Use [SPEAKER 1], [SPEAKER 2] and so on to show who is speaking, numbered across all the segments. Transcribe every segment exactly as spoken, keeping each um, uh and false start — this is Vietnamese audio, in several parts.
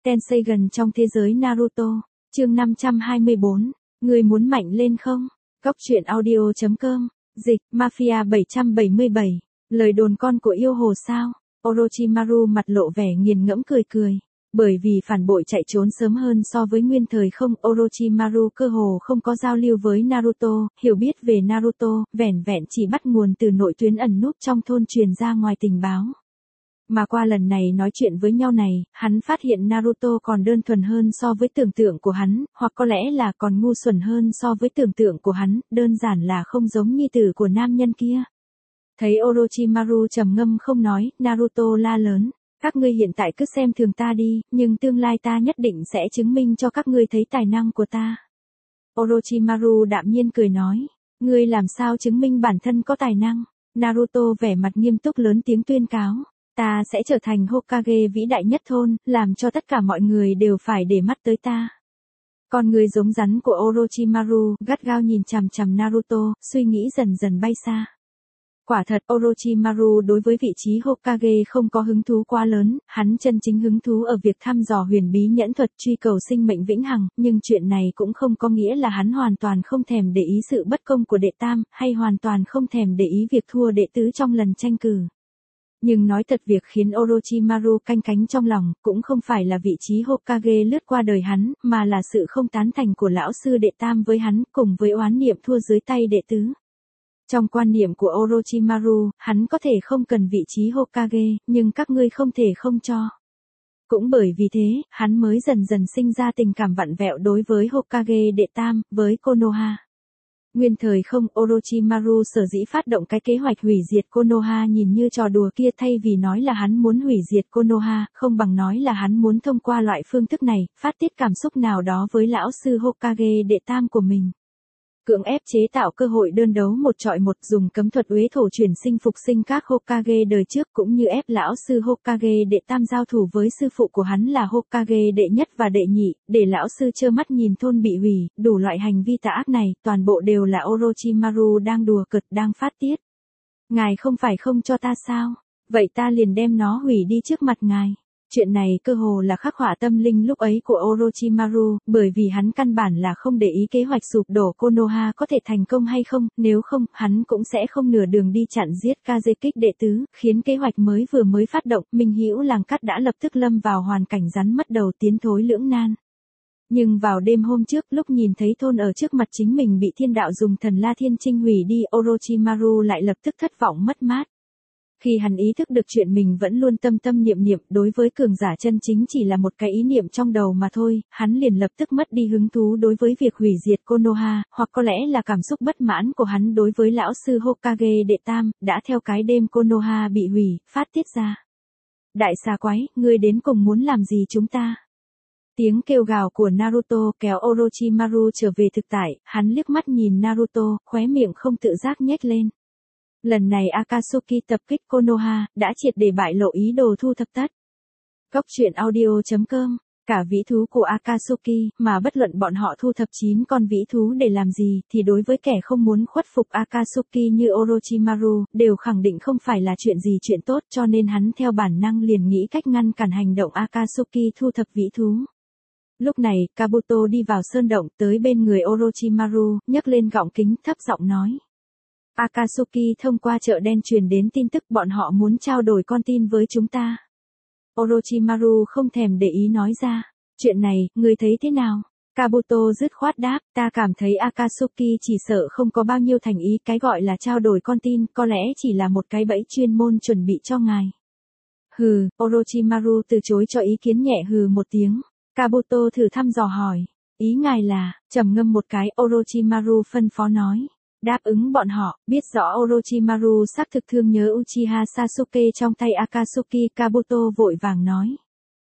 [SPEAKER 1] Tensei gần trong thế giới Naruto, chương năm trăm hai mươi bốn, người muốn mạnh lên không? Góc truyện audio.com, dịch, Mafia bảy trăm bảy mươi bảy, lời đồn con của yêu hồ sao? Orochimaru mặt lộ vẻ nghiền ngẫm cười cười. Bởi vì phản bội chạy trốn sớm hơn so với nguyên thời không, Orochimaru cơ hồ không có giao lưu với Naruto, hiểu biết về Naruto, vẻn vẹn chỉ bắt nguồn từ nội tuyến ẩn núp trong thôn truyền ra ngoài tình báo. Mà qua lần này nói chuyện với nhau này, hắn phát hiện Naruto còn đơn thuần hơn so với tưởng tượng của hắn, hoặc có lẽ là còn ngu xuẩn hơn so với tưởng tượng của hắn, đơn giản là không giống nhi tử của nam nhân kia. Thấy Orochimaru trầm ngâm không nói, Naruto la lớn. Các ngươi hiện tại cứ xem thường ta đi, nhưng tương lai ta nhất định sẽ chứng minh cho các ngươi thấy tài năng của ta. Orochimaru đạm nhiên cười nói, ngươi làm sao chứng minh bản thân có tài năng? Naruto vẻ mặt nghiêm túc lớn tiếng tuyên cáo, ta sẽ trở thành Hokage vĩ đại nhất thôn, làm cho tất cả mọi người đều phải để mắt tới ta. Con người giống rắn của Orochimaru, gắt gao nhìn chằm chằm Naruto, suy nghĩ dần dần bay xa. Quả thật Orochimaru đối với vị trí Hokage không có hứng thú quá lớn, hắn chân chính hứng thú ở việc thăm dò huyền bí nhẫn thuật truy cầu sinh mệnh vĩnh hằng, nhưng chuyện này cũng không có nghĩa là hắn hoàn toàn không thèm để ý sự bất công của đệ tam, hay hoàn toàn không thèm để ý việc thua đệ tứ trong lần tranh cử. Nhưng nói thật việc khiến Orochimaru canh cánh trong lòng, cũng không phải là vị trí Hokage lướt qua đời hắn, mà là sự không tán thành của lão sư đệ tam với hắn, cùng với oán niệm thua dưới tay đệ tứ. Trong quan niệm của Orochimaru, hắn có thể không cần vị trí Hokage, nhưng các ngươi không thể không cho. Cũng bởi vì thế, hắn mới dần dần sinh ra tình cảm vặn vẹo đối với Hokage đệ tam, với Konoha. Nguyên thời không, Orochimaru sở dĩ phát động cái kế hoạch hủy diệt Konoha nhìn như trò đùa kia, thay vì nói là hắn muốn hủy diệt Konoha, không bằng nói là hắn muốn thông qua loại phương thức này, phát tiết cảm xúc nào đó với lão sư Hokage đệ tam của mình. Cưỡng ép chế tạo cơ hội đơn đấu một trọi một, dùng cấm thuật uế thổ chuyển sinh phục sinh các Hokage đời trước, cũng như ép lão sư Hokage đệ tam giao thủ với sư phụ của hắn là Hokage đệ nhất và đệ nhị, để lão sư trơ mắt nhìn thôn bị hủy, đủ loại hành vi tà ác này, toàn bộ đều là Orochimaru đang đùa cợt, đang phát tiết. Ngài không phải không cho ta sao? Vậy ta liền đem nó hủy đi trước mặt ngài. Chuyện này cơ hồ là khắc họa tâm linh lúc ấy của Orochimaru, bởi vì hắn căn bản là không để ý kế hoạch sụp đổ Konoha có thể thành công hay không, nếu không, hắn cũng sẽ không nửa đường đi chặn giết Kazekage đệ tứ, khiến kế hoạch mới vừa mới phát động, Minh Hữu Làng Cắt đã lập tức lâm vào hoàn cảnh rắn mất đầu tiến thối lưỡng nan. Nhưng vào đêm hôm trước, lúc nhìn thấy thôn ở trước mặt chính mình bị thiên đạo dùng thần La Thiên Trinh hủy đi, Orochimaru lại lập tức thất vọng mất mát. Khi hắn ý thức được chuyện mình vẫn luôn tâm tâm niệm niệm đối với cường giả chân chính chỉ là một cái ý niệm trong đầu mà thôi, hắn liền lập tức mất đi hứng thú đối với việc hủy diệt Konoha, hoặc có lẽ là cảm xúc bất mãn của hắn đối với lão sư Hokage đệ tam, đã theo cái đêm Konoha bị hủy, phát tiết ra. Đại xà quái, ngươi đến cùng muốn làm gì chúng ta? Tiếng kêu gào của Naruto kéo Orochimaru trở về thực tại, hắn liếc mắt nhìn Naruto, khóe miệng không tự giác nhếch lên. Lần này Akatsuki tập kích Konoha, đã triệt để bại lộ ý đồ thu thập tất. Góc truyện audio.com, cả vĩ thú của Akatsuki, mà bất luận bọn họ thu thập chín con vĩ thú để làm gì, thì đối với kẻ không muốn khuất phục Akatsuki như Orochimaru, đều khẳng định không phải là chuyện gì chuyện tốt, cho nên hắn theo bản năng liền nghĩ cách ngăn cản hành động Akatsuki thu thập vĩ thú. Lúc này, Kabuto đi vào sơn động tới bên người Orochimaru, nhấc lên gọng kính thấp giọng nói. Akatsuki thông qua chợ đen truyền đến tin tức bọn họ muốn trao đổi con tin với chúng ta. Orochimaru không thèm để ý nói ra. Chuyện này, ngươi thấy thế nào? Kabuto dứt khoát đáp, ta cảm thấy Akatsuki chỉ sợ không có bao nhiêu thành ý, cái gọi là trao đổi con tin, có lẽ chỉ là một cái bẫy chuyên môn chuẩn bị cho ngài. Hừ, Orochimaru từ chối cho ý kiến nhẹ hừ một tiếng. Kabuto thử thăm dò hỏi, ý ngài là, trầm ngâm một cái, Orochimaru phân phó nói. Đáp ứng bọn họ, biết rõ Orochimaru xác thực thương nhớ Uchiha Sasuke trong tay Akatsuki, Kabuto vội vàng nói.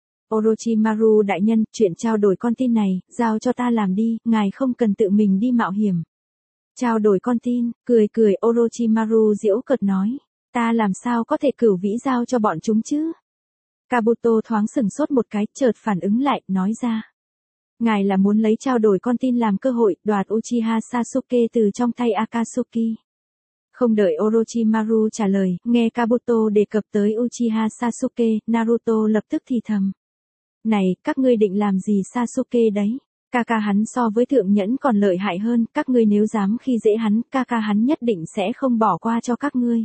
[SPEAKER 1] Orochimaru đại nhân, chuyện trao đổi con tin này, giao cho ta làm đi, ngài không cần tự mình đi mạo hiểm. Trao đổi con tin, cười cười Orochimaru giễu cợt nói. Ta làm sao có thể cửu vĩ giao cho bọn chúng chứ? Kabuto thoáng sừng sốt một cái, chợt phản ứng lại, nói ra. Ngài là muốn lấy trao đổi con tin làm cơ hội, đoạt Uchiha Sasuke từ trong tay Akatsuki. Không đợi Orochimaru trả lời, nghe Kabuto đề cập tới Uchiha Sasuke, Naruto lập tức thì thầm. Này, các ngươi định làm gì Sasuke đấy? Ca ca hắn so với thượng nhẫn còn lợi hại hơn, các ngươi nếu dám khi dễ hắn, ca ca hắn nhất định sẽ không bỏ qua cho các ngươi.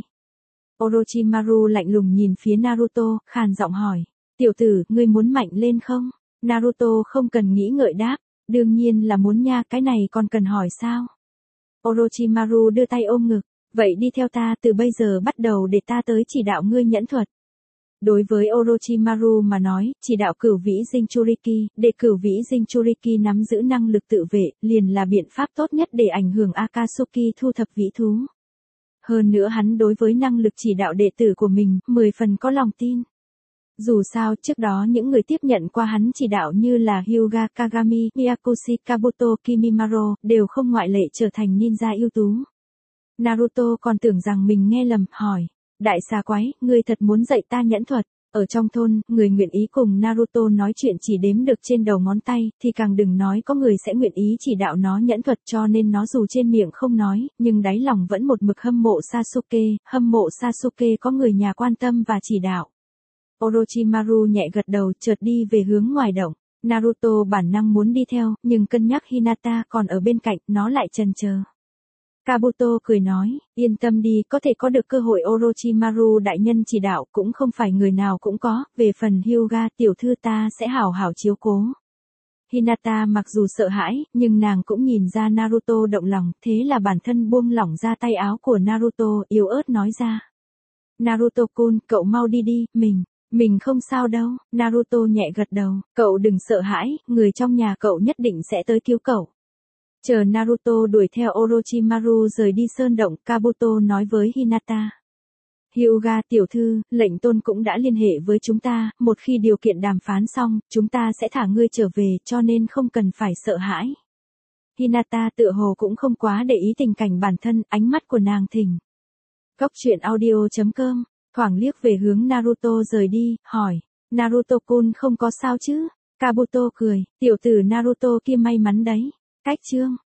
[SPEAKER 1] Orochimaru lạnh lùng nhìn phía Naruto, khàn giọng hỏi. Tiểu tử, ngươi muốn mạnh lên không? Naruto không cần nghĩ ngợi đáp. Đương nhiên là muốn nha, cái này còn cần hỏi sao? Orochimaru đưa tay ôm ngực. Vậy đi theo ta, từ bây giờ bắt đầu để ta tới chỉ đạo ngươi nhẫn thuật. Đối với Orochimaru mà nói, chỉ đạo cửu vĩ Jinchuriki, để cửu vĩ Jinchuriki nắm giữ năng lực tự vệ, liền là biện pháp tốt nhất để ảnh hưởng Akatsuki thu thập vĩ thú. Hơn nữa hắn đối với năng lực chỉ đạo đệ tử của mình, mười phần có lòng tin. Dù sao, trước đó những người tiếp nhận qua hắn chỉ đạo như là Hyuga Kagami, Miyakushi Kabuto Kimimaro, đều không ngoại lệ trở thành ninja ưu tú. Naruto còn tưởng rằng mình nghe lầm, hỏi. Đại xà quái, ngươi thật muốn dạy ta nhẫn thuật? Ở trong thôn, người nguyện ý cùng Naruto nói chuyện chỉ đếm được trên đầu ngón tay, thì càng đừng nói có người sẽ nguyện ý chỉ đạo nó nhẫn thuật, cho nên nó dù trên miệng không nói, nhưng đáy lòng vẫn một mực hâm mộ Sasuke, hâm mộ Sasuke có người nhà quan tâm và chỉ đạo. Orochimaru nhẹ gật đầu, chợt đi về hướng ngoài động. Naruto bản năng muốn đi theo, nhưng cân nhắc Hinata còn ở bên cạnh, nó lại chần chờ. Kabuto cười nói, yên tâm đi, có thể có được cơ hội Orochimaru đại nhân chỉ đạo cũng không phải người nào cũng có, về phần Hyuga tiểu thư ta sẽ hảo hảo chiếu cố. Hinata mặc dù sợ hãi, nhưng nàng cũng nhìn ra Naruto động lòng, thế là bản thân buông lỏng ra tay áo của Naruto, yếu ớt nói ra. Naruto-kun, cậu mau đi đi, mình, mình không sao đâu, Naruto nhẹ gật đầu, cậu đừng sợ hãi, người trong nhà cậu nhất định sẽ tới cứu cậu. Chờ Naruto đuổi theo Orochimaru rời đi sơn động, Kabuto nói với Hinata. Hyuga tiểu thư, lệnh tôn cũng đã liên hệ với chúng ta, một khi điều kiện đàm phán xong, chúng ta sẽ thả ngươi trở về, cho nên không cần phải sợ hãi. Hinata tựa hồ cũng không quá để ý tình cảnh bản thân, ánh mắt của nàng thỉnh. Góc truyện audio chấm com, thoảng liếc về hướng Naruto rời đi, hỏi. Naruto-kun không có sao chứ? Kabuto cười, tiểu tử Naruto kia may mắn đấy. Cách chương